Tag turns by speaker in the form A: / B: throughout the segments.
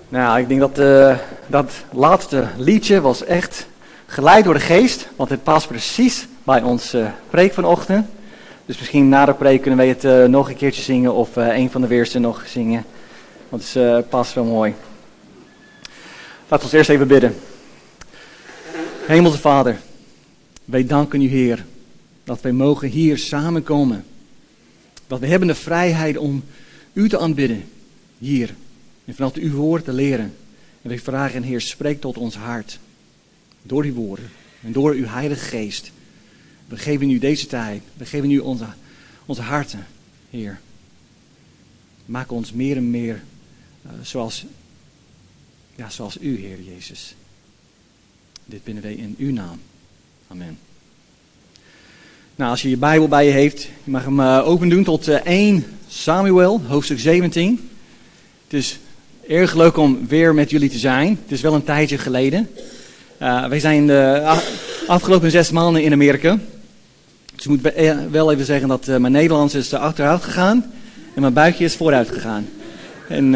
A: Nou, ik denk dat dat laatste liedje was echt geleid door de geest, want het past precies bij ons preek vanochtend. Dus misschien na de preek kunnen wij het nog een keertje zingen of een van de weersen nog zingen, want het past wel mooi. Laten we ons eerst even bidden. Hemelse Vader, wij danken u Heer, dat wij mogen hier samenkomen. Dat we hebben de vrijheid om u te aanbidden, hier. En vanuit uw woord te leren. En wij vragen, Heer, spreek tot ons hart. Door uw woorden en door uw Heilige Geest. We geven u deze tijd. We geven u onze harten, Heer. Maak ons meer en meer zoals u, Heer Jezus. Dit bidden wij in uw naam. Amen. Nou, als je je Bijbel bij je heeft, je mag hem open doen tot 1 Samuel, hoofdstuk 17. Het is erg leuk om weer met jullie te zijn. Het is wel een tijdje geleden. Wij zijn de afgelopen 6 maanden in Amerika. Dus ik moet wel even zeggen dat mijn Nederlands is achteruit gegaan en mijn buikje is vooruit gegaan. En,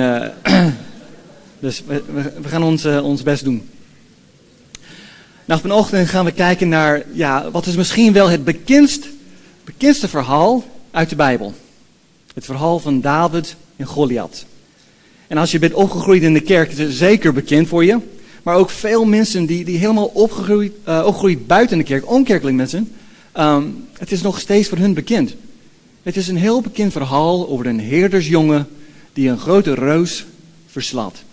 A: dus we gaan ons best doen. Nou, vanochtend gaan we kijken naar wat is misschien wel het bekendste verhaal uit de Bijbel. Het verhaal van David en Goliath. En als je bent opgegroeid in de kerk, is het zeker bekend voor je. Maar ook veel mensen die helemaal opgegroeid buiten de kerk, onkerkelijk mensen, het is nog steeds voor hun bekend. Het is een heel bekend verhaal over een herdersjongen die een grote reus verslaat.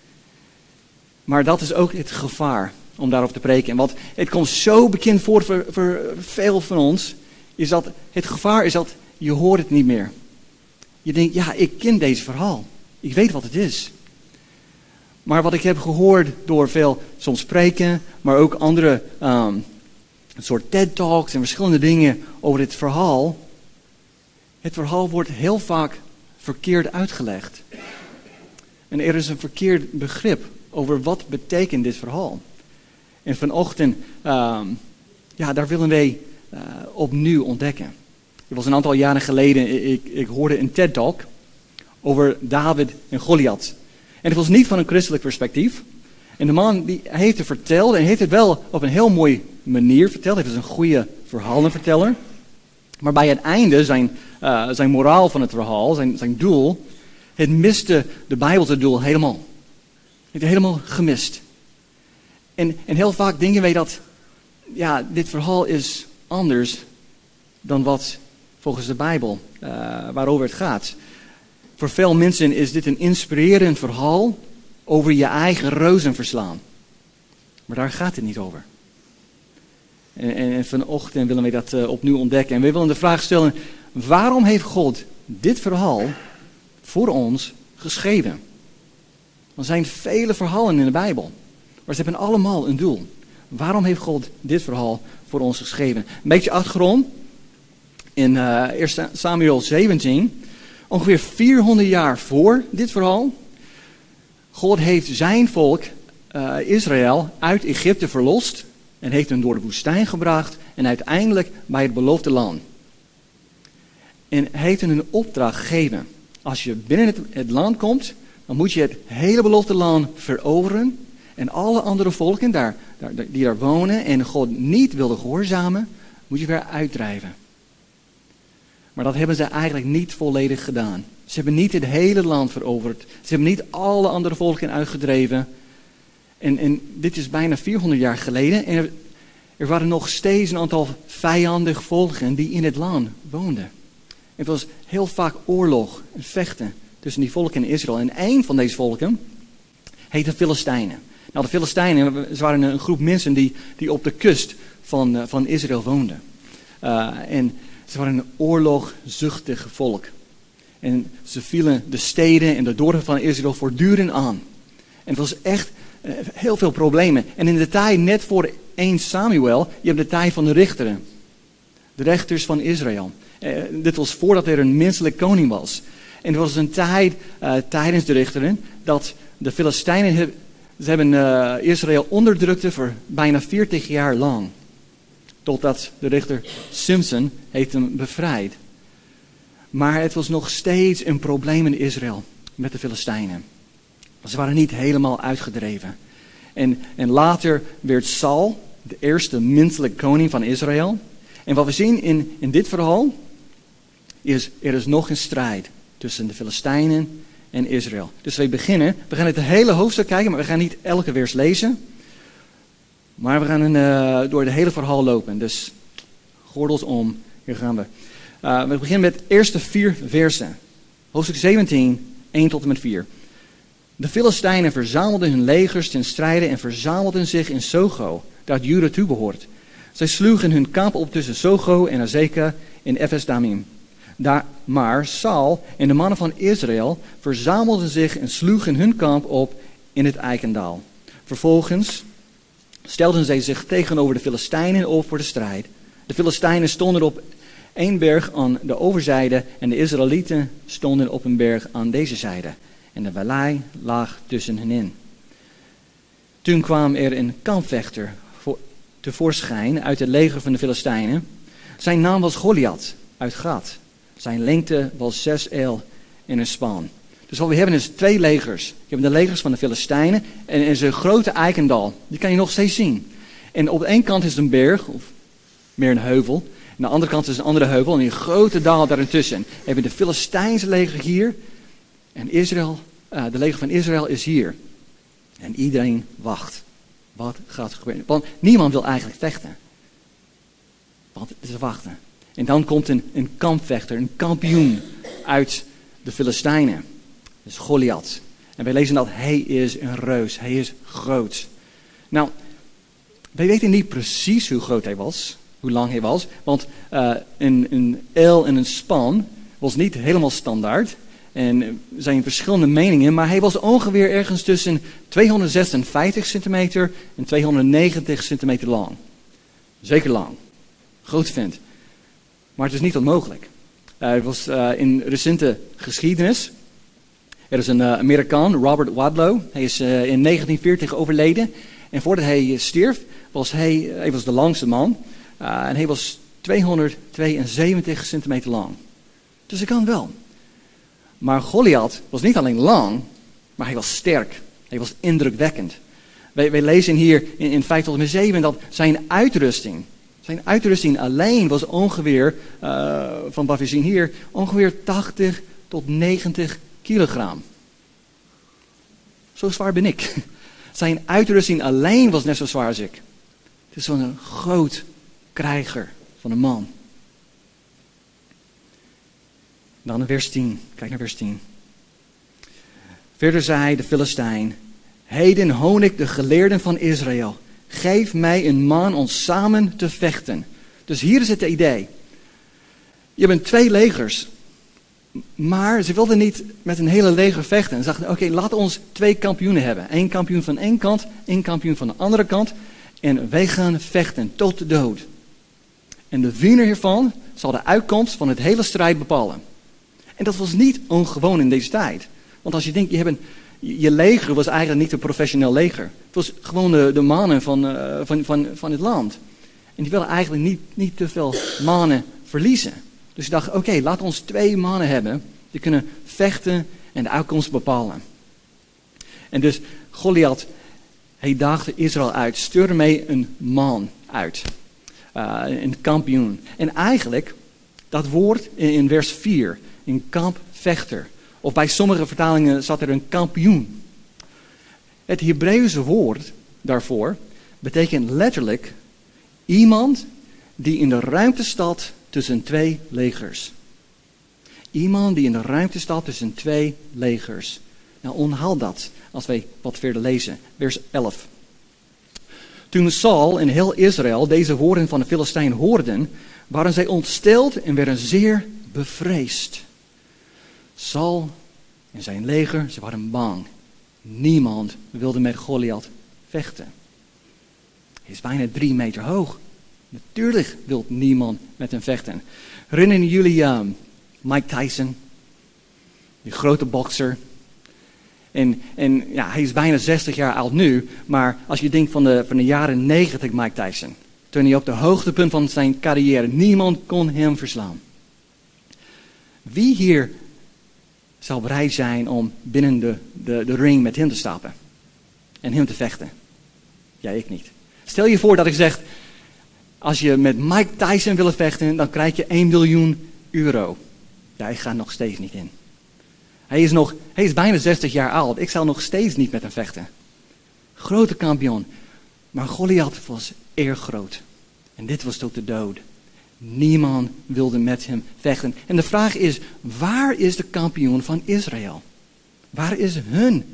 A: Maar dat is ook het gevaar om daarover te preken. En wat het komt zo bekend voor veel van ons, is dat het gevaar is dat je hoort het niet meer. Je denkt, ik ken deze verhaal. Ik weet wat het is. Maar wat ik heb gehoord door veel soms preken, maar ook andere soort TED-talks en verschillende dingen over dit verhaal. Het verhaal wordt heel vaak verkeerd uitgelegd. En er is een verkeerd begrip over wat betekent dit verhaal. En vanochtend, daar willen wij opnieuw ontdekken. Het was een aantal jaren geleden, ik hoorde een TED-talk over David en Goliath. En het was niet van een christelijk perspectief. En de man die heeft het verteld, en hij heeft het wel op een heel mooie manier verteld. Hij was een goede verhalenverteller. Maar bij het einde, zijn moraal van het verhaal, zijn doel, het miste de Bijbelse doel helemaal. Het heeft helemaal gemist. En heel vaak denken wij dat, dit verhaal is anders dan wat volgens de Bijbel, waarover het gaat. Voor veel mensen is dit een inspirerend verhaal over je eigen reuzen verslaan. Maar daar gaat het niet over. En vanochtend willen wij dat opnieuw ontdekken. En we willen de vraag stellen, waarom heeft God dit verhaal voor ons geschreven? Er zijn vele verhalen in de Bijbel, maar ze hebben allemaal een doel. Waarom heeft God dit verhaal voor ons geschreven? Een beetje achtergrond. In 1 Samuel 17, ongeveer 400 jaar voor dit verhaal, God heeft zijn volk Israël uit Egypte verlost en heeft hen door de woestijn gebracht en uiteindelijk bij het beloofde land. En heeft hen een opdracht gegeven. Als je binnen het land komt, dan moet je het hele beloofde land veroveren en alle andere volken die daar wonen en God niet wilden gehoorzamen, moet je weer uitdrijven. Maar dat hebben ze eigenlijk niet volledig gedaan. Ze hebben niet het hele land veroverd. Ze hebben niet alle andere volken uitgedreven. En dit is bijna 400 jaar geleden. En er waren nog steeds een aantal vijandige volken die in het land woonden. Het was heel vaak oorlog en vechten tussen die volken in Israël. En één van deze volken heet de Filistijnen. Nou, de Filistijnen waren een groep mensen die op de kust van Israël woonden. En ze waren een oorlogzuchtig volk. En ze vielen de steden en de dorpen van Israël voortdurend aan. En het was echt heel veel problemen. En in de tijd net voor 1 Samuel, je hebt de tijd van de richteren. De rechters van Israël. Dit was voordat er een menselijk koning was. En het was een tijd tijdens de richteren dat de Filistijnen Israël onderdrukten voor bijna 40 jaar lang. Totdat de richter Samson heeft hem bevrijd. Maar het was nog steeds een probleem in Israël met de Filistijnen. Ze waren niet helemaal uitgedreven. En later werd Saul de eerste menselijke koning van Israël. En wat we zien in dit verhaal is, er is nog een strijd tussen de Filistijnen en Israël. Dus we gaan het hele hoofdstuk kijken, maar we gaan niet elke vers lezen. Maar we gaan door het hele verhaal lopen. Dus gordels om, hier gaan we. We beginnen met de eerste 4 versen. Hoofdstuk 17, 1 tot en met 4. De Filistijnen verzamelden hun legers ten strijde en verzamelden zich in Sogo, dat Juda toebehoort. Zij sloegen hun kamp op tussen Sogo en Azeka in Efes-Damim. Maar Saul en de mannen van Israël verzamelden zich en sloegen hun kamp op in het Eikendaal. Vervolgens stelden zij zich tegenover de Filistijnen op voor de strijd. De Filistijnen stonden op één berg aan de overzijde en de Israëlieten stonden op een berg aan deze zijde. En de vallei lag tussen hen in. Toen kwam er een kampvechter tevoorschijn uit het leger van de Filistijnen. Zijn naam was Goliath uit Gat. Zijn lengte was 6 el en een span. Dus wat we hebben is 2 legers. We hebben de legers van de Filistijnen en is een grote eikendal. Die kan je nog steeds zien. En op de ene kant is het een berg, of meer een heuvel. En aan de andere kant is een andere heuvel en een grote daal daartussen. We hebben de Filistijnse leger hier. En Israël, de leger van Israël is hier. En iedereen wacht. Wat gaat er gebeuren? Want niemand wil eigenlijk vechten. Want het is wachten. En dan komt een kampvechter, een kampioen uit de Filistijnen. Dus Goliath. En wij lezen dat hij is een reus. Hij is groot. Nou, wij weten niet precies hoe groot hij was. Hoe lang hij was. Want een el en een span was niet helemaal standaard. En er zijn verschillende meningen, maar hij was ongeveer ergens tussen 256 centimeter en 290 centimeter lang. Zeker lang. Groot vent. Maar het is niet onmogelijk. Er was in recente geschiedenis, er is een Amerikaan, Robert Wadlow. Hij is in 1940 overleden. En voordat hij stierf, was hij was de langste man. En hij was 272 centimeter lang. Dus hij kan wel. Maar Goliath was niet alleen lang, maar hij was sterk. Hij was indrukwekkend. Wij lezen hier in 5 tot en met 7 dat zijn uitrusting alleen was ongeveer, van wat we zien hier, ongeveer 80 tot 90 kilogram. Zo zwaar ben ik. Zijn uitrusting alleen was net zo zwaar als ik. Het is zo'n groot krijger van een man. Dan in vers 10. Kijk naar vers 10. Verder zei de Filistijn: Heden hoon ik de geleerden van Israël. Geef mij een man om samen te vechten. Dus hier is het idee. Je bent 2 legers. Maar ze wilden niet met een hele leger vechten. Ze dachten, oké, laten we ons 2 kampioenen hebben. 1 kampioen van één kant, 1 kampioen van de andere kant. En wij gaan vechten tot de dood. En de winnaar hiervan zal de uitkomst van het hele strijd bepalen. En dat was niet ongewoon in deze tijd. Want als je denkt, je leger was eigenlijk niet een professioneel leger. Het was gewoon de mannen van het land. En die willen eigenlijk niet te veel mannen verliezen. Dus je dacht, oké, laten we ons 2 mannen hebben. Die kunnen vechten en de uitkomst bepalen. En dus Goliath, hij daagde Israël uit. Stuurde mee een man uit. Een kampioen. En eigenlijk, dat woord in vers 4, een kampvechter. Of bij sommige vertalingen zat er een kampioen. Het Hebreeuwse woord daarvoor betekent letterlijk iemand die in de ruimte staat tussen 2 legers. Iemand die in de ruimte staat tussen 2 legers. Nou, onthoud dat als wij wat verder lezen. Vers 11. Toen Saul en heel Israël deze woorden van de Filistijn hoorden, waren zij ontsteld en werden zeer bevreesd. Saul en zijn leger, ze waren bang. Niemand wilde met Goliath vechten. Hij is bijna 3 meter hoog. Natuurlijk wil niemand met hem vechten. Herinneren jullie Mike Tyson? Die grote bokser. En ja, hij is bijna 60 jaar oud nu. Maar als je denkt van de jaren 90 Mike Tyson. Toen hij op de hoogtepunt van zijn carrière. Niemand kon hem verslaan. Wie hier zou bereid zijn om binnen de ring met hem te stappen. En hem te vechten. Ja, ik niet. Stel je voor dat ik zeg, als je met Mike Tyson wil vechten, dan krijg je 1 miljoen euro. Ja, ik ga nog steeds niet in. Hij is bijna 60 jaar oud. Ik zal nog steeds niet met hem vechten. Grote kampioen. Maar Goliath was erg groot. En dit was tot de dood. Niemand wilde met hem vechten. En de vraag is, waar is de kampioen van Israël? Waar is hun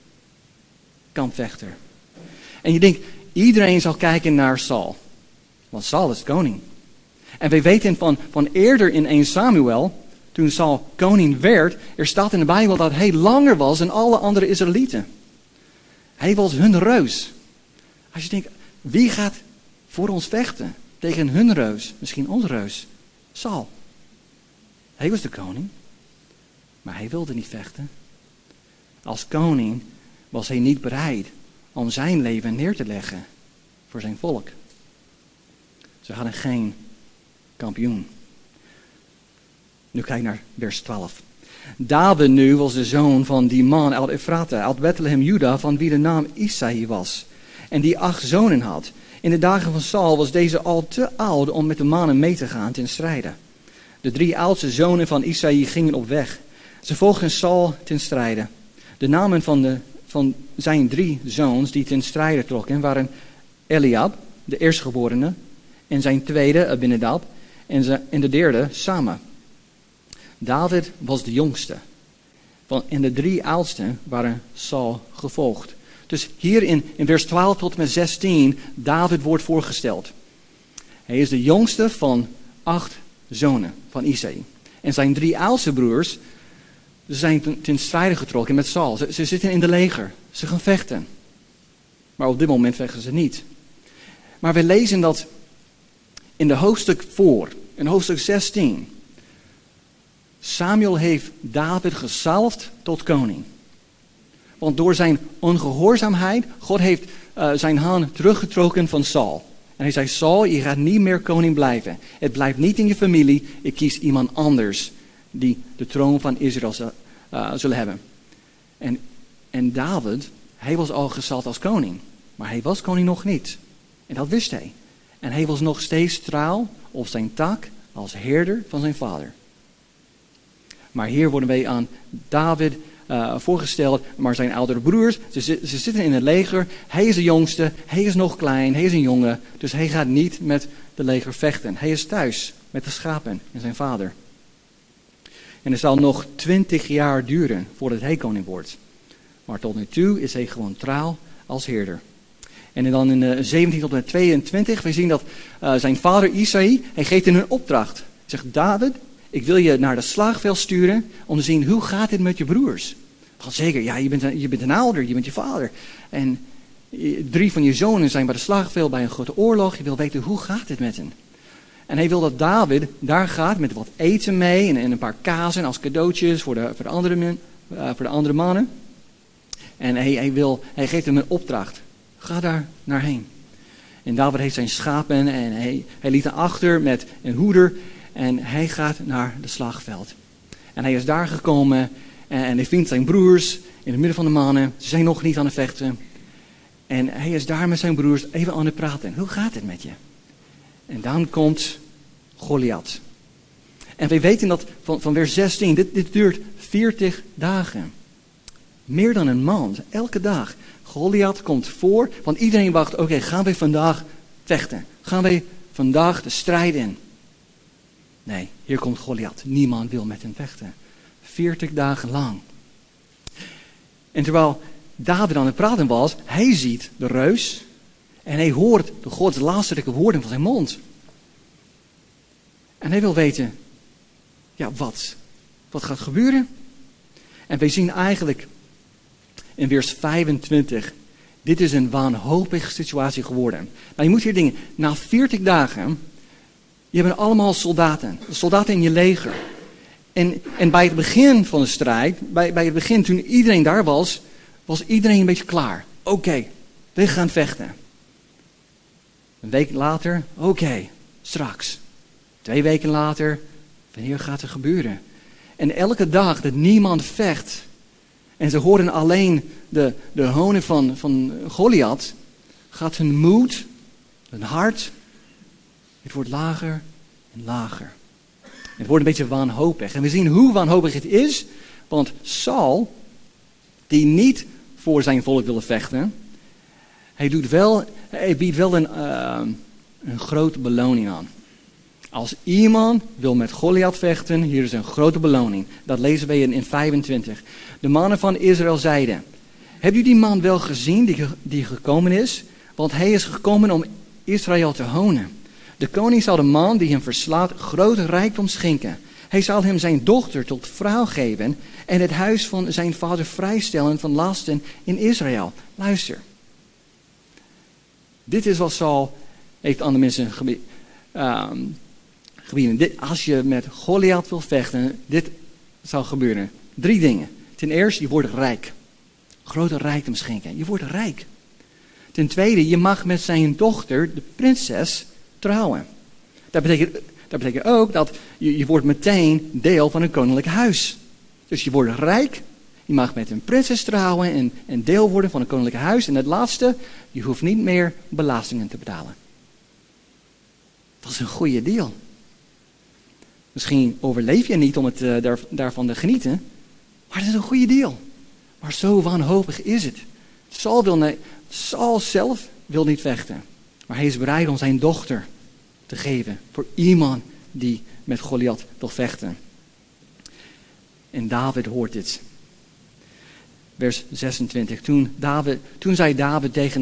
A: kampvechter? En je denkt, iedereen zal kijken naar Saul. Want Saul is koning. En wij weten van eerder in 1 Samuel, toen Saul koning werd, er staat in de Bijbel dat hij langer was dan alle andere Israëlieten. Hij was hun reus. Als je denkt, wie gaat voor ons vechten tegen hun reus? Misschien onze reus. Saul. Hij was de koning. Maar hij wilde niet vechten. Als koning was hij niet bereid om zijn leven neer te leggen voor zijn volk. Ze hadden geen kampioen. Nu kijk naar vers 12. David nu was de zoon van die man uit Ephrata, uit Bethlehem, Juda, van wie de naam Isaï was. En die 8 zonen had. In de dagen van Saul was deze al te oud om met de mannen mee te gaan ten strijde. De 3 oudste zonen van Isaï gingen op weg. Ze volgden Saul ten strijde. De namen van zijn 3 zoons die ten strijde trokken waren Eliab, de eerstgeborene, en zijn tweede Abinadab, en de derde Sama. David was de jongste. En de 3 oudsten waren Saul gevolgd. Dus hier in vers 12 tot en met 16, David wordt voorgesteld. Hij is de jongste van 8 zonen van Isaï. En zijn 3 oudste broers zijn ten strijde getrokken met Saul. Ze zitten in de leger. Ze gaan vechten. Maar op dit moment vechten ze niet. Maar we lezen dat in de hoofdstuk voor, in hoofdstuk 16... Samuel heeft David gezalfd tot koning. Want door zijn ongehoorzaamheid, God heeft zijn hand teruggetrokken van Saul. En hij zei, Saul, je gaat niet meer koning blijven. Het blijft niet in je familie. Ik kies iemand anders die de troon van Israël zal hebben. En David, hij was al gezalfd als koning. Maar hij was koning nog niet. En dat wist hij. En hij was nog steeds trouw op zijn taak als herder van zijn vader. Maar hier worden wij aan David voorgesteld, maar zijn oudere broers, ze zitten in het leger. Hij is de jongste, hij is nog klein, hij is een jongen. Dus hij gaat niet met de leger vechten. Hij is thuis met de schapen en zijn vader. En het zal nog 20 jaar duren voordat hij koning wordt. Maar tot nu toe is hij gewoon trouw als herder. En dan in 17 tot en met 22, we zien dat zijn vader Isaï, hij geeft hem een opdracht. Hij zegt, David, ik wil je naar de slagveld sturen om te zien hoe gaat het met je broers. Want zeker, ja, je bent een ouder, je bent je vader. En 3 van je zonen zijn bij de slagveld bij een grote oorlog. Je wil weten hoe gaat het met hen. En hij wil dat David daar gaat met wat eten mee en een paar kazen als cadeautjes voor de andere mannen. En hij geeft hem een opdracht. Ga daar naarheen. En David heeft zijn schapen en hij liet hen achter met een hoeder. En hij gaat naar het slagveld. En hij is daar gekomen en hij vindt zijn broers in het midden van de mannen. Ze zijn nog niet aan het vechten. En hij is daar met zijn broers even aan het praten. Hoe gaat het met je? En dan komt Goliath. En wij weten dat van vers 16, dit duurt 40 dagen. Meer dan een maand, elke dag. Goliath komt voor, want iedereen wacht, oké, gaan wij vandaag vechten? Gaan wij vandaag de strijd in? Nee, hier komt Goliath. Niemand wil met hem vechten. 40 dagen lang. En terwijl David aan het praten was, hij ziet de reus en hij hoort de Gods laatste woorden van zijn mond. En hij wil weten, ja, wat gaat gebeuren? En wij zien eigenlijk in vers 25, dit is een wanhopige situatie geworden. Maar je moet hier denken, na 40 dagen, je bent allemaal soldaten in je leger. En bij het begin van de strijd, bij het begin toen iedereen daar was iedereen een beetje klaar. Oké, we gaan vechten. Een week later, oké, straks. 2 weken later, wanneer gaat het gebeuren? En elke dag dat niemand vecht en ze horen alleen de honen van Goliath, gaat hun moed, hun hart, het wordt lager en lager. Het wordt een beetje wanhopig. En we zien hoe wanhopig het is, want Saul, die niet voor zijn volk wilde vechten, hij biedt wel een grote beloning aan. Als iemand wil met Goliath vechten, hier is een grote beloning. Dat lezen we in 25. De mannen van Israël zeiden: hebt u die man wel gezien die gekomen is? Want hij is gekomen om Israël te honen. De koning zal de man die hem verslaat grote rijkdom schenken. Hij zal hem zijn dochter tot vrouw geven en het huis van zijn vader vrijstellen van lasten in Israël. Luister. Dit is wat Saul heeft aan de mensen gebieden. Als je met Goliath wil vechten, dit zal gebeuren. 3 dingen. Ten eerste, je wordt rijk. Grote rijkdom schenken. Je wordt rijk. Ten tweede, je mag met zijn dochter, de prinses, trouwen. Dat betekent ook dat je wordt meteen deel van een koninklijk huis. Dus je wordt rijk, je mag met een prinses trouwen en deel worden van een koninklijk huis. En het laatste, je hoeft niet meer belastingen te betalen. Dat is een goede deal. Misschien overleef je niet om het daarvan te genieten, maar het is een goede deal. Maar zo wanhopig is het. Saul zelf wil niet vechten, maar hij is bereid om zijn dochter te geven voor iemand die met Goliath wil vechten. En David hoort dit. Vers 26. Toen zei David tegen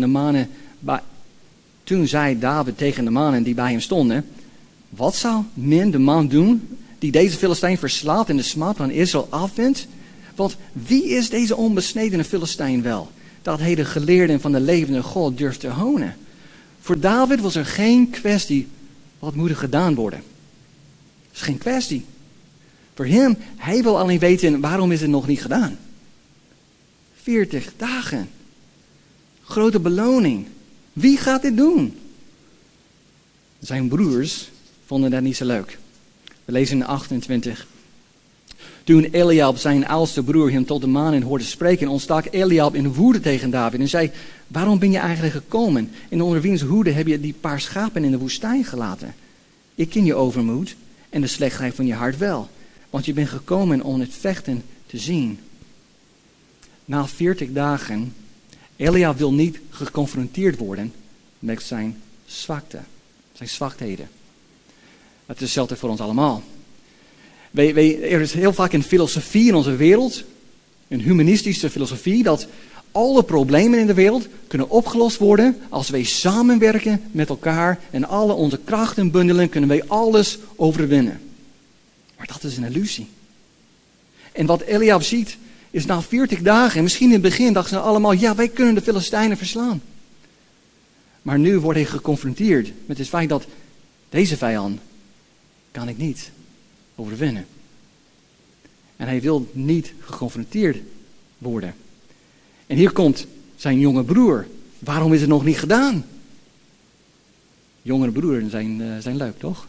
A: de mannen die bij hem stonden: wat zal men de man doen die deze Filistijn verslaat en de smaad van Israël afwendt? Want wie is deze onbesnedene Filistijn wel, dat hij de geleerden van de levende God durft te honen? Voor David was er geen kwestie wat moet er gedaan worden. Dat is geen kwestie. Voor hem, hij wil alleen weten waarom is het nog niet gedaan. 40 dagen. Grote beloning. Wie gaat dit doen? Zijn broers vonden dat niet zo leuk. We lezen in 28. Toen Eliab, zijn oudste broer, hem tot de maan hoorde spreken, ontstak Eliab in woede tegen David en zei: waarom ben je eigenlijk gekomen? En onder wiens hoede heb je die paar schapen in de woestijn gelaten? Ik ken je overmoed en de slechtheid van je hart wel, want je bent gekomen om het vechten te zien. Na 40 dagen, Eliab wil niet geconfronteerd worden met zijn zwakte, zijn zwakheden. Dat is hetzelfde voor ons allemaal. Er is heel vaak een filosofie in onze wereld, een humanistische filosofie, dat alle problemen in de wereld kunnen opgelost worden als wij samenwerken met elkaar en alle onze krachten bundelen, kunnen wij alles overwinnen. Maar dat is een illusie. En wat Eliab ziet is na 40 dagen, en misschien in het begin dachten ze allemaal: ja, wij kunnen de Filistijnen verslaan. Maar nu wordt hij geconfronteerd met het feit dat deze vijand kan ik niet overwinnen. En hij wil niet geconfronteerd worden. En hier komt zijn jonge broer. Waarom is het nog niet gedaan? Jongere broeren zijn leuk, toch?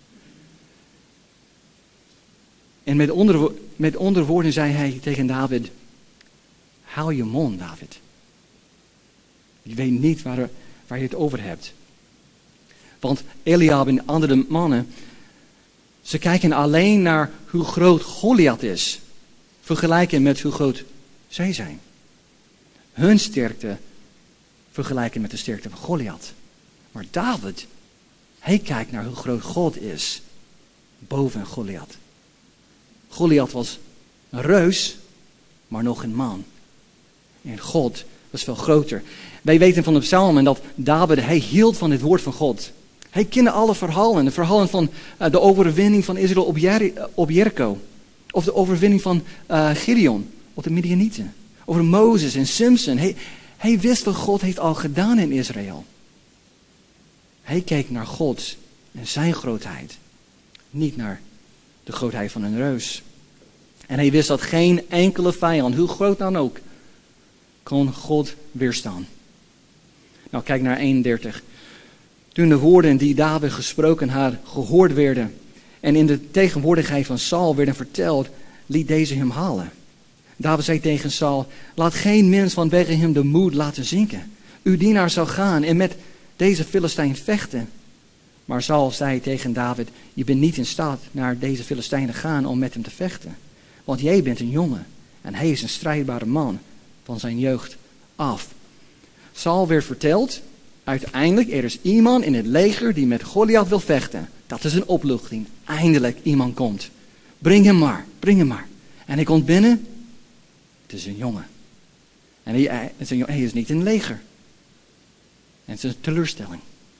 A: En met onderwoorden zei hij tegen David: hou je mond, David. Je weet niet waar je het over hebt. Want Eliab en andere mannen, ze kijken alleen naar hoe groot Goliath is, vergelijken met hoe groot zij zijn. Hun sterkte vergelijken met de sterkte van Goliath. Maar David, hij kijkt naar hoe groot God is, boven Goliath. Goliath was een reus, maar nog een man. En God was veel groter. Wij weten van de psalmen dat David, hij hield van het woord van God. Hij kende alle verhalen. De verhalen van de overwinning van Israël op Jericho. Of de overwinning van Gideon op de Midianieten. Over Mozes en Samson. Hij wist wat God heeft al gedaan in Israël. Hij keek naar God en zijn grootheid. Niet naar de grootheid van een reus. En hij wist dat geen enkele vijand, hoe groot dan ook, kon God weerstaan. Nou, kijk naar 31. Toen de woorden die David gesproken had gehoord werden en in de tegenwoordigheid van Saul werden verteld, liet deze hem halen. David zei tegen Saul, laat geen mens vanwege hem de moed laten zinken. Uw dienaar zal gaan en met deze Filistijn vechten. Maar Saul zei tegen David, je bent niet in staat naar deze Filistijn te gaan om met hem te vechten. Want jij bent een jongen en hij is een strijdbare man van zijn jeugd af. Saul werd verteld, uiteindelijk er is iemand in het leger die met Goliath wil vechten. Dat is een opluchting. Eindelijk iemand komt. Breng hem maar. En hij komt binnen. Het is een jongen. En hij is niet in het leger. En het is een teleurstelling.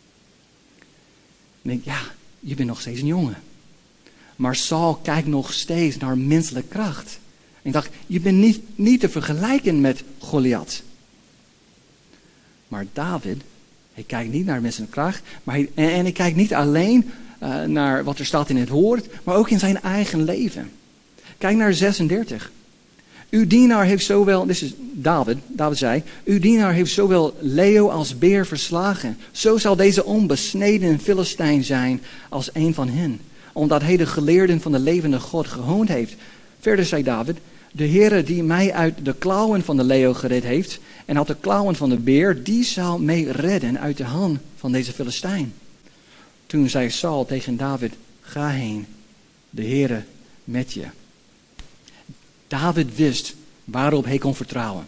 A: En ik denk, ja, je bent nog steeds een jongen. Maar Saul kijkt nog steeds naar menselijke kracht. En ik dacht, je bent niet te vergelijken met Goliath. Maar David, hij kijkt niet naar menselijke kracht. Maar hij kijkt niet alleen naar wat er staat in het woord, maar ook in zijn eigen leven. Kijk naar 36. Uw dienaar heeft zowel, dit is David zei, uw dienaar heeft zowel leeuw als beer verslagen. Zo zal deze onbesneden Filistijn zijn als een van hen, omdat hij de geleerden van de levende God gehoond heeft. Verder zei David, de Heere die mij uit de klauwen van de leeuw gered heeft en uit de klauwen van de beer, die zal mij redden uit de hand van deze Filistijn. Toen zei Saul tegen David, ga heen, de Heere met je. David wist waarop hij kon vertrouwen.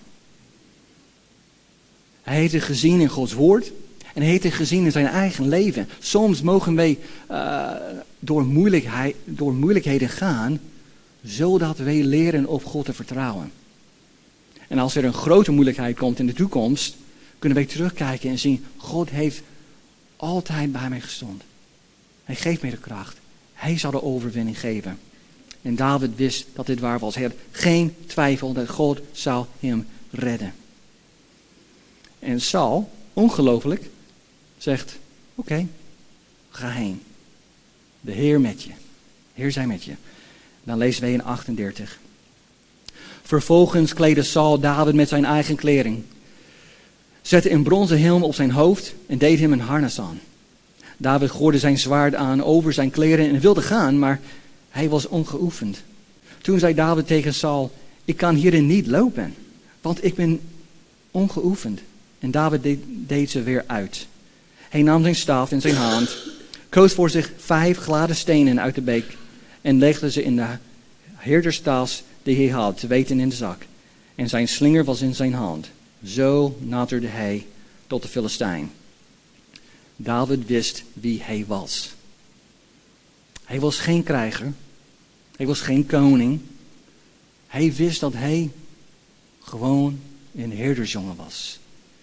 A: Hij heeft het gezien in Gods woord en hij heeft het gezien in zijn eigen leven. Soms mogen wij door moeilijkheden gaan, zodat wij leren op God te vertrouwen. En als er een grote moeilijkheid komt in de toekomst, kunnen wij terugkijken en zien, God heeft altijd bij mij gestaan. Hij geeft mij de kracht. Hij zal de overwinning geven. En David wist dat dit waar was. Hij had geen twijfel dat God zou hem redden. En Saul, ongelooflijk, zegt, oké, ga heen. De Heer met je. De Heer zij met je. Dan lezen wij in 38. Vervolgens kleedde Saul David met zijn eigen kleding. Zette een bronzen helm op zijn hoofd en deed hem een harnas aan. David gooide zijn zwaard aan over zijn kleren en wilde gaan, maar hij was ongeoefend. Toen zei David tegen Saul, ik kan hierin niet lopen, want ik ben ongeoefend. En David deed ze weer uit. Hij nam zijn staf in zijn hand, koos voor zich 5 gladde stenen uit de beek en legde ze in de herderstas die hij had, te weten in de zak. En zijn slinger was in zijn hand. Zo naderde hij tot de Filistijn. David wist wie hij was. Hij was geen krijger. Hij was geen koning. Hij wist dat hij gewoon een herdersjongen was.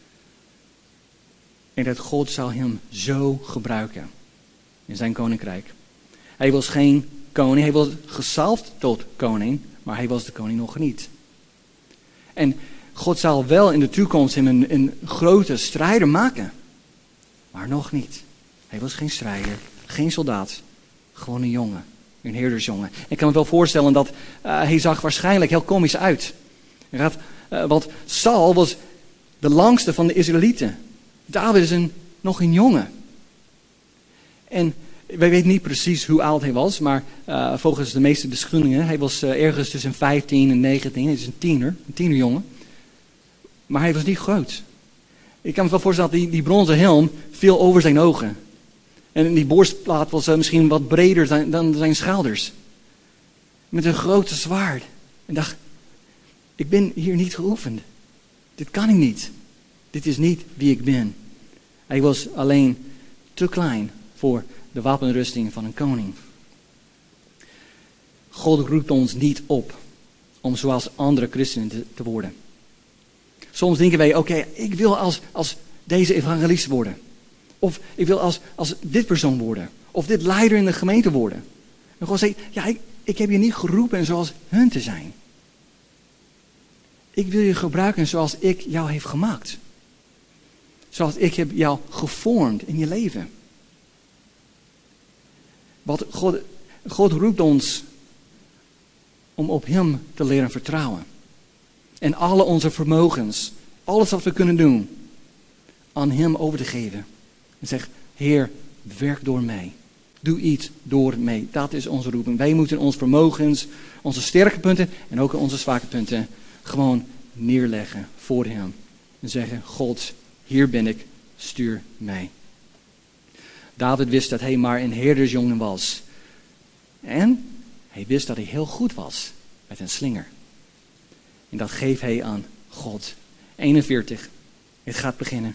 A: En dat God zou hem zo gebruiken in zijn koninkrijk. Hij was geen koning. Hij was gezalfd tot koning, maar hij was de koning nog niet. En God zal wel in de toekomst hem een grote strijder maken. Maar nog niet. Hij was geen strijder, geen soldaat. Gewoon een jongen, een herdersjongen. Ik kan me wel voorstellen dat hij zag waarschijnlijk heel komisch uit. Want Saul was de langste van de Israëlieten. David is nog een jongen. En wij weten niet precies hoe oud hij was, maar volgens de meeste deskundigen, hij was ergens tussen 15 en 19. Hij is een tienerjongen. Maar hij was niet groot. Ik kan me wel voorstellen dat die bronzen helm viel over zijn ogen. En die borstplaat was misschien wat breder dan zijn schouders. Met een grote zwaard. En dacht, ik ben hier niet geoefend. Dit kan ik niet. Dit is niet wie ik ben. Hij was alleen te klein voor de wapenrusting van een koning. God roept ons niet op om zoals andere christenen te worden. Soms denken wij, oké, ik wil als deze evangelist worden. Of ik wil als dit persoon worden. Of dit leider in de gemeente worden. En God zegt, ja, ik heb je niet geroepen zoals hun te zijn. Ik wil je gebruiken zoals ik jou heb gemaakt. Zoals ik heb jou gevormd in je leven. Want God roept ons om op hem te leren vertrouwen. En alle onze vermogens, alles wat we kunnen doen, aan hem over te geven. En zeg, Heer, werk door mij. Doe iets door mee. Dat is onze roeping. Wij moeten ons vermogens, onze sterke punten en ook onze zwakke punten gewoon neerleggen voor hem. En zeggen, God, hier ben ik, stuur mij. David wist dat hij maar een herdersjongen was. En hij wist dat hij heel goed was met een slinger. En dat geeft hij aan God. 41. Het gaat beginnen.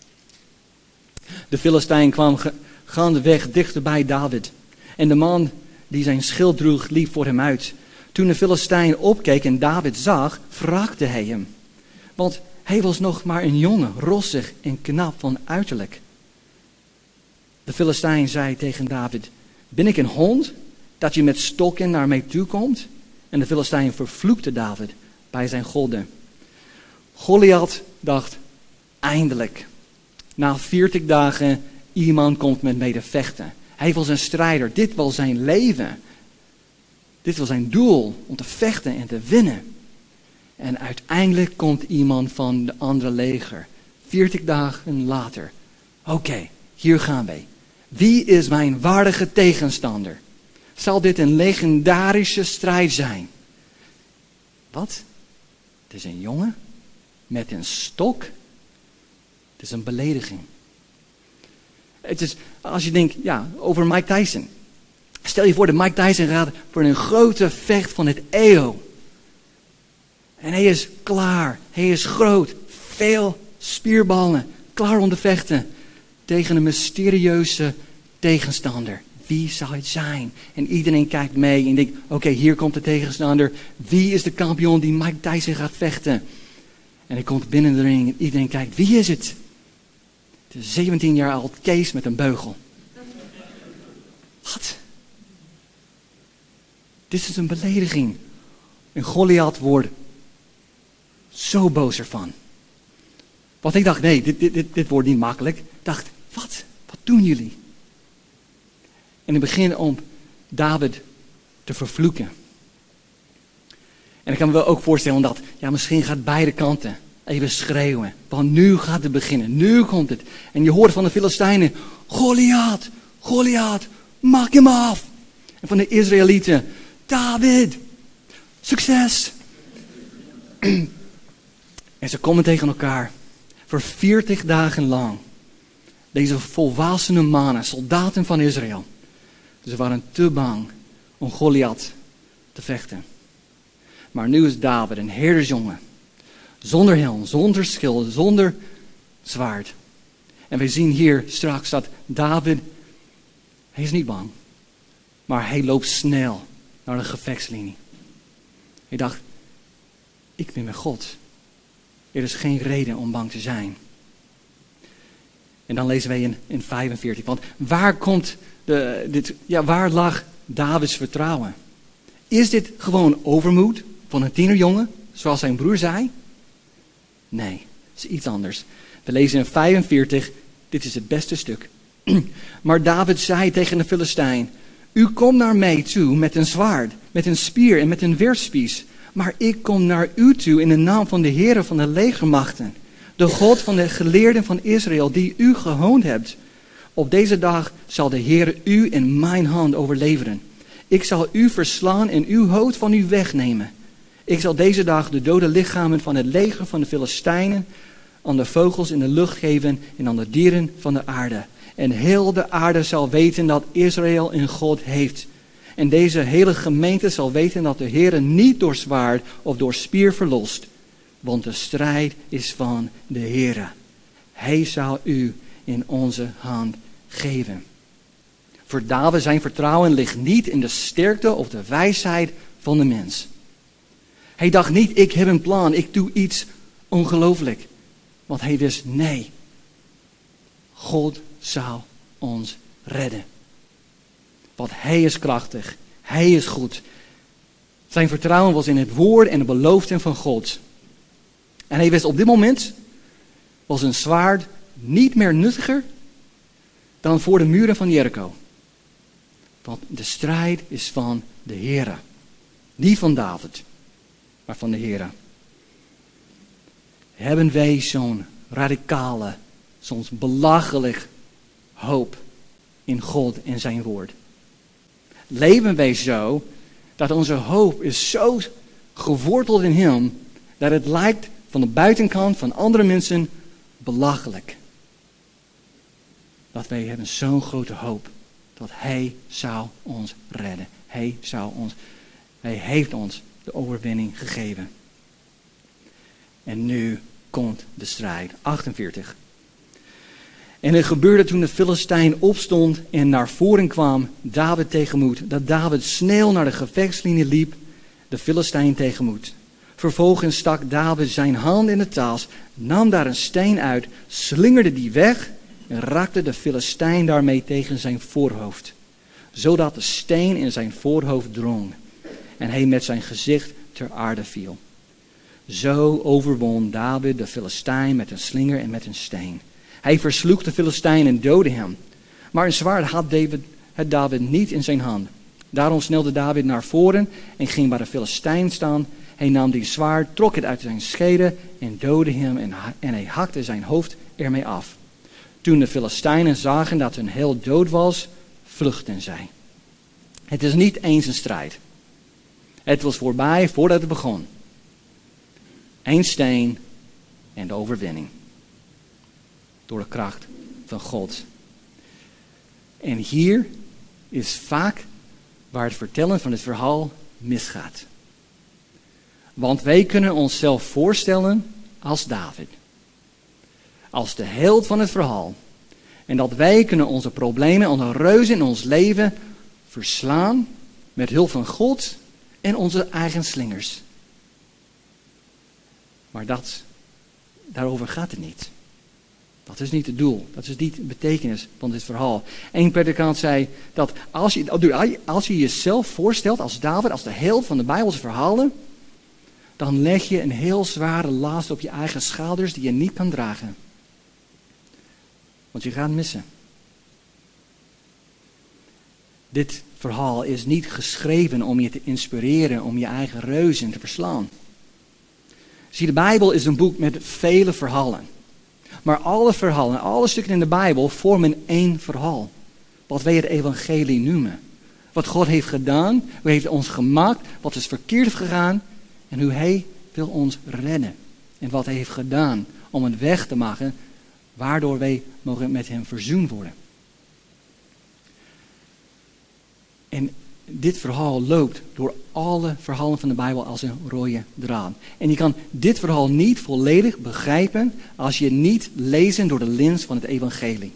A: De Filistijn kwam gaandeweg dichter bij David. En de man die zijn schild droeg, liep voor hem uit. Toen de Filistijn opkeek en David zag, wraakte hij hem. Want hij was nog maar een jongen, rossig en knap van uiterlijk. De Filistijn zei tegen David, ben ik een hond dat je met stokken naar mij toe komt? En de Filistijn vervloekte David bij zijn goden. Goliath dacht, eindelijk. Na 40 dagen, iemand komt met mij te vechten. Hij was een strijder, dit was zijn leven. Dit was zijn doel, om te vechten en te winnen. En uiteindelijk komt iemand van de andere leger. 40 dagen later. Oké, hier gaan wij. Wie is mijn waardige tegenstander? Zal dit een legendarische strijd zijn? Wat? Het is een jongen met een stok. Het is een belediging. Het is, als je denkt, ja, over Mike Tyson. Stel je voor dat Mike Tyson gaat voor een grote vecht van het eeuw. En hij is klaar. Hij is groot. Veel spierballen. Klaar om te vechten. Tegen een mysterieuze tegenstander. Wie zal het zijn? En iedereen kijkt mee en denkt, oké, hier komt de tegenstander. Wie is de kampioen die Mike Tyson gaat vechten? En hij komt binnen de ring en iedereen kijkt, wie is het? Het is 17 jaar oud Kees met een beugel. Wat? Dit is een belediging. En Goliath wordt zo boos ervan. Want ik dacht, nee, dit wordt niet makkelijk. Ik dacht, wat? Wat doen jullie? En ik begin om David te vervloeken. En ik kan me wel ook voorstellen dat, ja, misschien gaat beide kanten even schreeuwen. Want nu gaat het beginnen. Nu komt het. En je hoort van de Filistijnen, Goliath, Goliath, maak hem af. En van de Israëlieten, David, succes. En ze komen tegen elkaar. Voor 40 dagen lang. Deze volwassene mannen, soldaten van Israël. Ze waren te bang om Goliath te vechten. Maar nu is David een herdersjongen. Zonder helm, zonder schild, zonder zwaard. En we zien hier straks dat David, hij is niet bang. Maar hij loopt snel naar de gevechtslinie. Hij dacht, ik ben met God. Er is geen reden om bang te zijn. En dan lezen wij in 45. Want waar lag Davids vertrouwen? Is dit gewoon overmoed van een tienerjongen, zoals zijn broer zei? Nee, het is iets anders. We lezen in 45, dit is het beste stuk. Maar David zei tegen de Filistijn, u komt naar mij toe met een zwaard, met een spier en met een werpspies. Maar ik kom naar u toe in de naam van de Heere van de legermachten. De God van de geleerden van Israël die u gehoond hebt. Op deze dag zal de Heere u in mijn hand overleveren. Ik zal u verslaan en uw hoofd van u wegnemen. Ik zal deze dag de dode lichamen van het leger van de Filistijnen aan de vogels in de lucht geven en aan de dieren van de aarde. En heel de aarde zal weten dat Israël een God heeft. En deze hele gemeente zal weten dat de Heere niet door zwaard of door spier verlost. Want de strijd is van de Heere. Hij zal u in onze hand geven. Voor David zijn vertrouwen ligt niet in de sterkte of de wijsheid van de mens. Hij dacht niet, ik heb een plan, ik doe iets ongelooflijk. Want hij wist, nee, God zal ons redden. Want hij is krachtig, hij is goed. Zijn vertrouwen was in het woord en de beloften van God. En hij wist op dit moment, was een zwaard niet meer nuttiger dan voor de muren van Jericho. Want de strijd is van de Heere. Niet van David, maar van de Heere. Hebben wij zo'n radicale, soms belachelijk hoop in God en zijn woord. Leven wij zo dat onze hoop is zo geworteld in hem dat het lijkt van de buitenkant van andere mensen belachelijk. Dat wij hebben zo'n grote hoop dat hij zou ons redden. Hij heeft ons de overwinning gegeven. En nu komt de strijd. 48. En het gebeurde toen de Filistijn opstond en naar voren kwam David tegemoet, dat David snel naar de gevechtslinie liep, de Filistijn tegemoet. Vervolgens stak David zijn hand in de tas, nam daar een steen uit, slingerde die weg en raakte de Filistijn daarmee tegen zijn voorhoofd, zodat de steen in zijn voorhoofd drong en hij met zijn gezicht ter aarde viel. Zo overwon David de Filistijn met een slinger en met een steen. Hij versloeg de Filistijn en doodde hem. Maar een zwaard had David niet in zijn hand. Daarom snelde David naar voren en ging bij de Filistijn staan. Hij nam die zwaard, trok het uit zijn schede en doodde hem en hij hakte zijn hoofd ermee af. Toen de Filistijnen zagen dat hun held dood was, vluchtten zij. Het is niet eens een strijd. Het was voorbij voordat het begon. 1 steen en de overwinning. Door de kracht van God. En hier is vaak waar het vertellen van het verhaal misgaat. Want wij kunnen onszelf voorstellen als David. Als de held van het verhaal. En dat wij kunnen onze problemen, onze reuzen in ons leven verslaan met hulp van God en onze eigen slingers. Maar daarover gaat het niet. Dat is niet het doel. Dat is niet de betekenis van dit verhaal. Eén predikant zei dat als je jezelf voorstelt als David, als de held van de Bijbelse verhalen, dan leg je een heel zware last op je eigen schouders die je niet kan dragen. Want je gaat missen. Dit verhaal is niet geschreven om je te inspireren, om je eigen reuzen te verslaan. Zie, de Bijbel is een boek met vele verhalen. Maar alle verhalen, alle stukken in de Bijbel vormen één verhaal. Wat wij het evangelie noemen. Wat God heeft gedaan, hoe hij heeft ons gemaakt, wat is verkeerd gegaan en hoe hij wil ons redden. En wat hij heeft gedaan om een weg te maken waardoor wij mogen met hem verzoend worden. En dit verhaal loopt door alle verhalen van de Bijbel als een rode draad. En je kan dit verhaal niet volledig begrijpen als je het niet leest door de lens van het evangelie.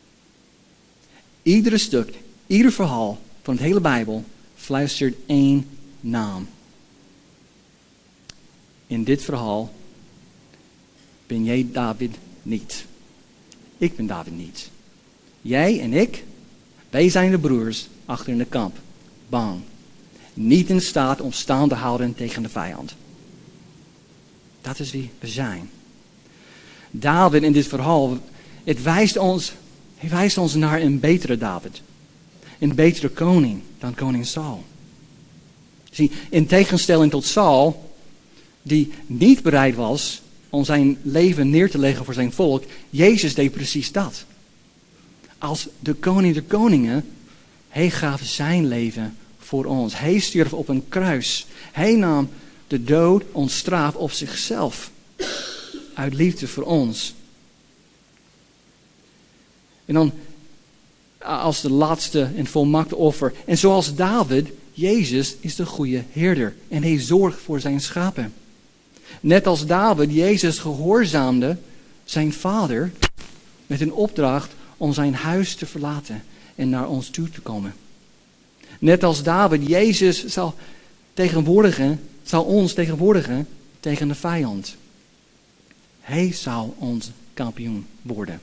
A: Iedere stuk, ieder verhaal van de hele Bijbel fluistert één naam. In dit verhaal ben jij David niet. Ik ben David niet. Jij en ik, wij zijn de broers achter in de kamp. Bang. Niet in staat om staan te houden tegen de vijand. Dat is wie we zijn. David in dit verhaal, hij wijst ons naar een betere David. Een betere koning dan koning Saul. Zie, in tegenstelling tot Saul, die niet bereid was om zijn leven neer te leggen voor zijn volk, Jezus deed precies dat. Als de koning der koningen, hij gaf zijn leven voor ons. Hij stierf op een kruis. Hij nam de dood, ons straf op zichzelf. Uit liefde voor ons. En dan als de laatste en volmaakte offer. En zoals David, Jezus is de goede herder. En hij zorgt voor zijn schapen. Net als David, Jezus gehoorzaamde zijn vader met een opdracht om zijn huis te verlaten en naar ons toe te komen. Net als David, Jezus zal ons tegenwoordigen tegen de vijand. Hij zal ons kampioen worden.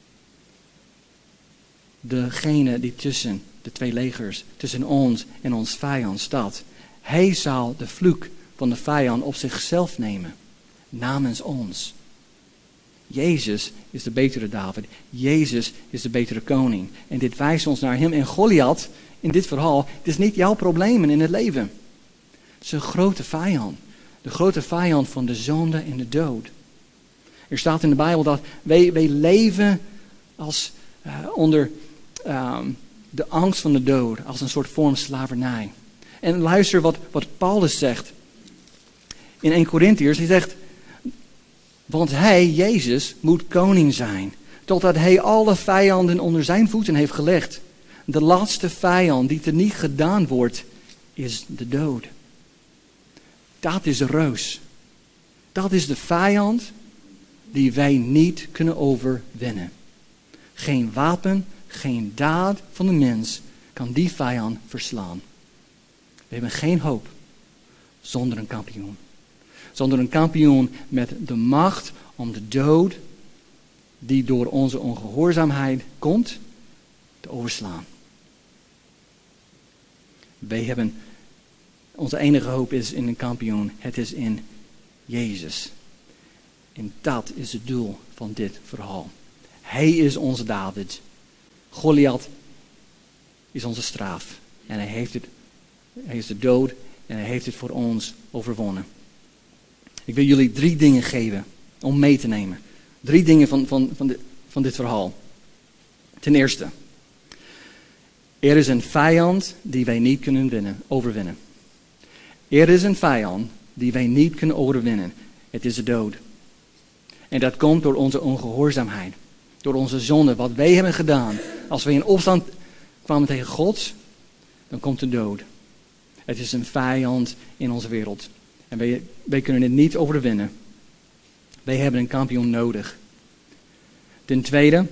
A: Degene die tussen de twee legers, tussen ons en ons vijand staat. Hij zal de vloek van de vijand op zichzelf nemen. Namens ons. Jezus is de betere David. Jezus is de betere koning. En dit wijst ons naar hem. En Goliath, in dit verhaal, het is niet jouw problemen in het leven. Het is een grote vijand. De grote vijand van de zonde en de dood. Er staat in de Bijbel dat wij leven als onder de angst van de dood als een soort vorm slavernij. En luister wat Paulus zegt in 1 Korintiërs. Hij zegt, want hij, Jezus, moet koning zijn, totdat hij alle vijanden onder zijn voeten heeft gelegd. De laatste vijand die teniet gedaan wordt, is de dood. Dat is de reus. Dat is de vijand die wij niet kunnen overwinnen. Geen wapen, geen daad van de mens kan die vijand verslaan. We hebben geen hoop zonder een kampioen. Zonder een kampioen met de macht om de dood die door onze ongehoorzaamheid komt, te overslaan. Onze enige hoop is in een kampioen. Het is in Jezus. En dat is het doel van dit verhaal. Hij is onze David. Goliath is onze straf. En hij is de dood en hij heeft het voor ons overwonnen. Ik wil jullie 3 dingen geven om mee te nemen. 3 dingen van dit verhaal. Ten eerste. Er is een vijand die wij niet kunnen overwinnen. Er is een vijand die wij niet kunnen overwinnen. Het is de dood. En dat komt door onze ongehoorzaamheid. Door onze zonde. Wat wij hebben gedaan. Als wij in opstand kwamen tegen God, dan komt de dood. Het is een vijand in onze wereld. En wij kunnen het niet overwinnen. Wij hebben een kampioen nodig. Ten tweede,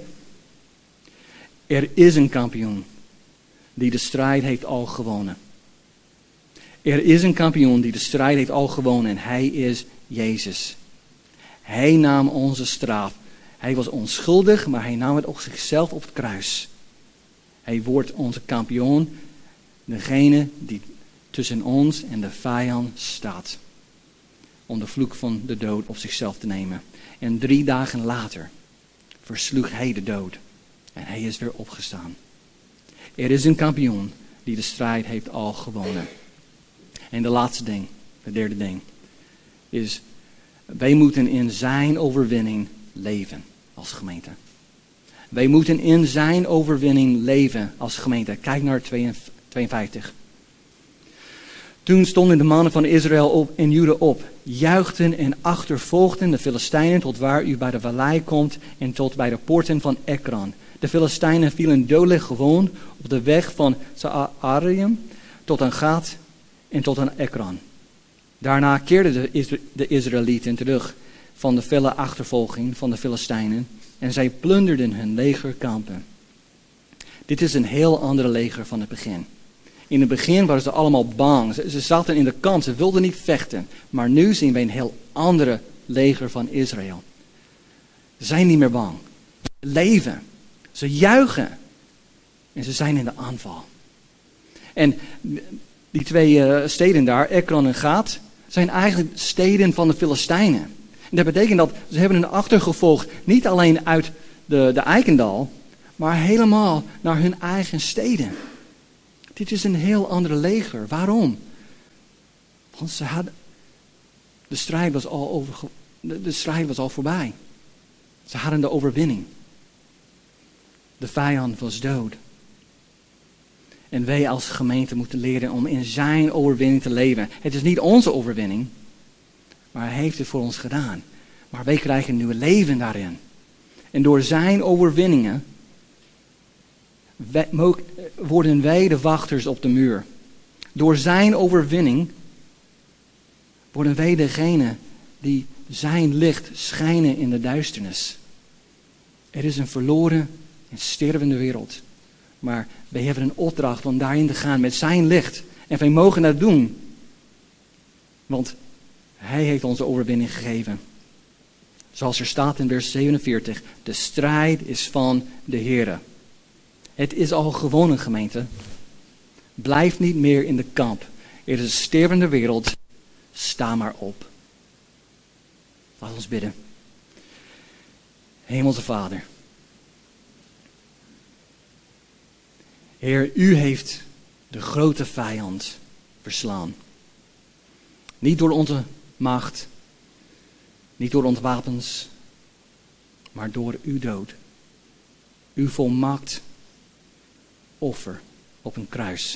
A: er is een kampioen die de strijd heeft al gewonnen. Er is een kampioen die de strijd heeft al gewonnen en hij is Jezus. Hij nam onze straf. Hij was onschuldig, maar hij nam het op zichzelf op het kruis. Hij wordt onze kampioen, degene die tussen ons en de vijand staat. Om de vloek van de dood op zichzelf te nemen. En 3 dagen later versloeg hij de dood. En hij is weer opgestaan. Er is een kampioen die de strijd heeft al gewonnen. En de laatste ding, de derde ding, is wij moeten in zijn overwinning leven als gemeente. Wij moeten in zijn overwinning leven als gemeente. Kijk naar 52. Toen stonden de mannen van Israël en Juda op, juichten en achtervolgden de Filistijnen tot waar u bij de vallei komt en tot bij de poorten van Ekron. De Filistijnen vielen dodelijk gewond op de weg van Saaraim tot aan Gat en tot aan Ekron. Daarna keerden de Israëlieten terug van de felle achtervolging van de Filistijnen en zij plunderden hun legerkampen. Dit is een heel andere leger van het begin. In het begin waren ze allemaal bang. Ze zaten in de kamp, ze wilden niet vechten. Maar nu zien wij een heel andere leger van Israël. Ze zijn niet meer bang. Ze leven. Ze juichen. En ze zijn in de aanval. En die 2 steden daar, Ekron en Gat, zijn eigenlijk steden van de Filistijnen. En dat betekent dat ze hebben hun achtergevolgd niet alleen uit de Eikendal, maar helemaal naar hun eigen steden. Dit is een heel ander leger. Waarom? Want de strijd was al voorbij. Ze hadden de overwinning. De vijand was dood. En wij als gemeente moeten leren om in zijn overwinning te leven. Het is niet onze overwinning, maar hij heeft het voor ons gedaan. Maar wij krijgen een nieuw leven daarin. En door zijn overwinningen worden wij de wachters op de muur. Door zijn overwinning worden wij degene die zijn licht schijnen in de duisternis. Er is een verloren en stervende wereld. Maar wij hebben een opdracht om daarin te gaan met zijn licht. En wij mogen dat doen. Want hij heeft onze overwinning gegeven. Zoals er staat in vers 47. De strijd is van de Heere. Het is al gewonnen, gemeente. Blijf niet meer in de kamp. Er is een stervende wereld. Sta maar op. Laat ons bidden. Hemelse Vader. Heer, u heeft de grote vijand verslaan. Niet door onze macht, niet door onze wapens, maar door uw dood. U volmaakt offer op een kruis.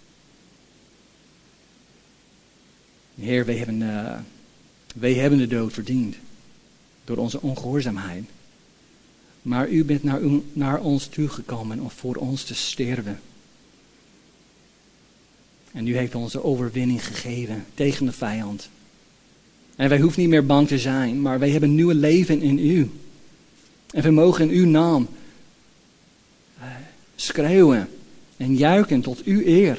A: Heer, wij hebben de dood verdiend door onze ongehoorzaamheid. Maar u bent naar ons toegekomen om voor ons te sterven. En u heeft ons de overwinning gegeven tegen de vijand. En wij hoeven niet meer bang te zijn, maar wij hebben een nieuw leven in u. En we mogen in uw naam schreeuwen en juichen tot uw eer.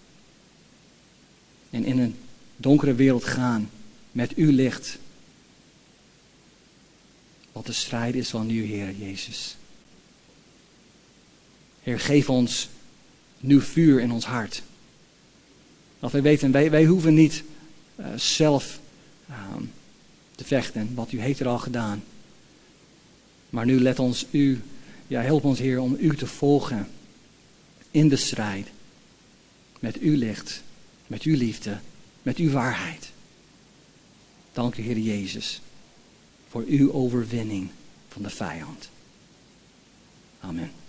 A: En in een donkere wereld gaan met uw licht. Want de strijd is van u, Heer Jezus. Heer, geef ons nieuw vuur in ons hart. Dat wij weten, wij hoeven niet zelf te vechten, want u heeft er al gedaan. Maar nu help ons, Heer, om u te volgen in de strijd. Met uw licht, met uw liefde, met uw waarheid. Dank u, Heer Jezus, voor uw overwinning van de vijand. Amen.